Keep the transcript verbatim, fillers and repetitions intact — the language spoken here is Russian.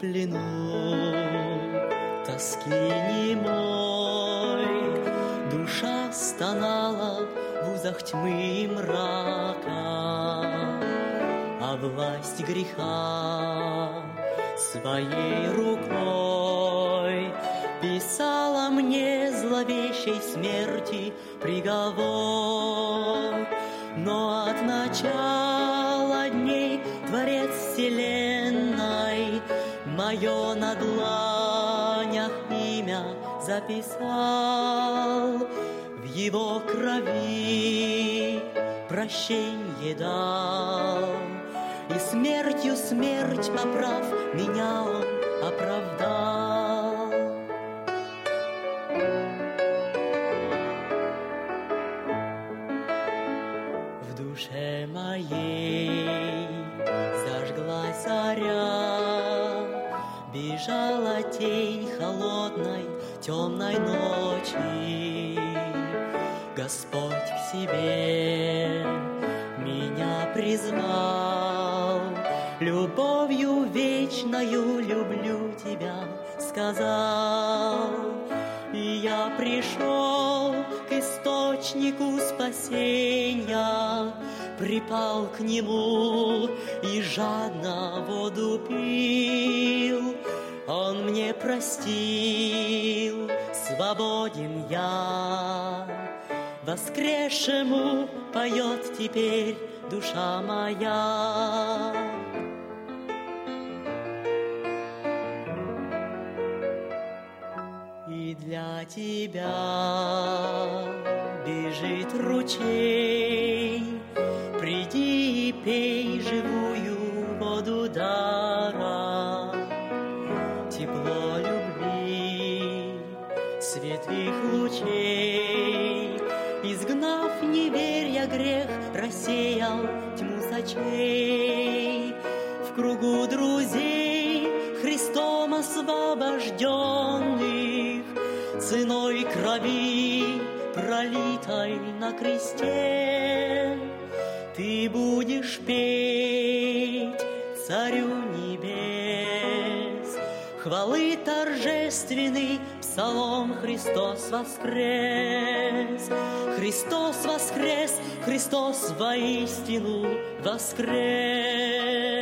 плену тоски немой, душа стонала в узах тьмы и мрака, а власть греха своей рукой писала мне зловещей смерти приговор. Но от начала дней Творец вселенной мое на дланях имя записал. В его крови прощенье дал, и смертью смерть поправ, меня он оправдал. В душе моей зажглась заря, бежала тень холодной темной ночи. Господь к себе меня призвал, любовью вечною люблю тебя сказал. И я пришел к источнику спасения, припал к нему и жадно воду пил. Он мне простил, свободен я, воскресшему поет теперь душа моя. И для тебя бежит ручей, приди и пей живую воду дара. Тепло любви, светлых лучей, изгнав неверья грех, рассеял тьму сочей. В кругу друзей Христом освобожденных, ценой крови, пролитой на кресте, ты будешь петь Царю небес хвалы торжественный псалом. Христос воскрес, Христос воскрес, Христос воистину воскрес.